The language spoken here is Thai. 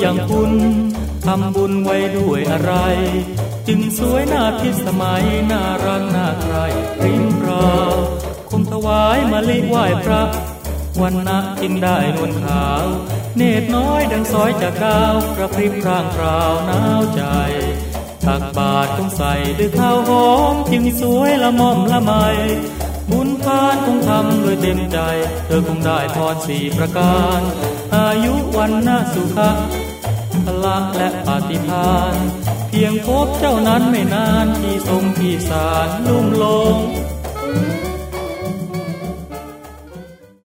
อย่างคุณทำบุญไว้ด้วยอะไรจึงสวยน่าพิสมัยน่ารักน่าใครพริ้งราวคงถวายมะลิไหว้พระวันนะจึงได้นวลขาวเนตรน้อยดังสอยจากดาวกระพริบร่างคราวหนาวใจตักบาตรคงใส่ด้วยข้าวหอมจึงสวยละม่อมละไมบุญทานคงทำด้วยเต็มใจเธอคงได้พรสี่ประการอายุวันนะสุขะพละและปาฏิภาณเพียงพบเจ้านั้นไม่นานที่ทรงที่สารลุ่มหลง